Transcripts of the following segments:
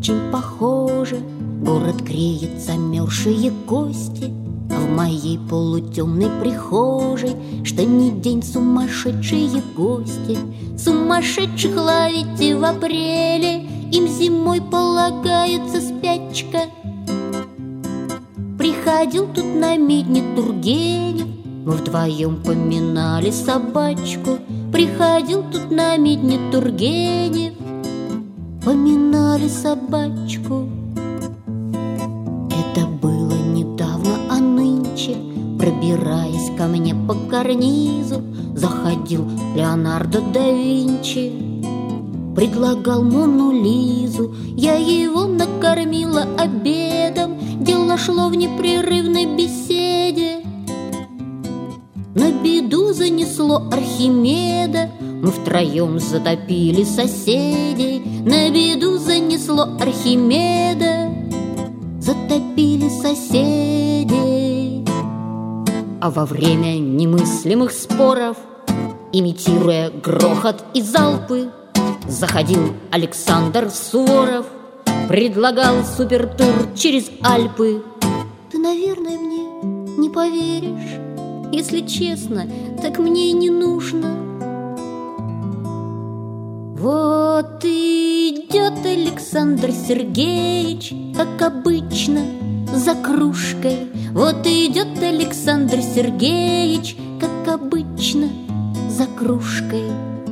очень похоже. Город греет замерзшие кости, а в моей полутемной прихожей что ни день сумасшедшие гости. Сумасшедших ловите в апреле, им зимой полагается спячка. Приходил тут на медне Тургенев, мы вдвоем поминали собачку. Приходил тут на медне Тургенев, поминали собачку. Это было недавно, а нынче, пробираясь ко мне по карнизу, заходил Леонардо да Винчи. Предлагал Мону Лизу, я его накормила обедом. Дело шло в непрерывной беседе. На беду занесло Архимеда, мы втроем затопили соседей. На беду занесло Архимеда, затопили соседей. А во время немыслимых споров, имитируя грохот и залпы, заходил Александр Суворов, предлагал супертур через Альпы. Ты, наверное, мне не поверишь. Если честно, так мне и не нужно. Вот идет Александр Сергеевич, как обычно, за кружкой. Вот идет Александр Сергеевич, как обычно, за кружкой.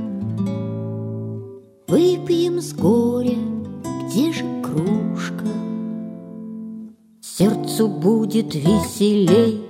Выпьем с горя, где же кружка? Сердцу будет веселей,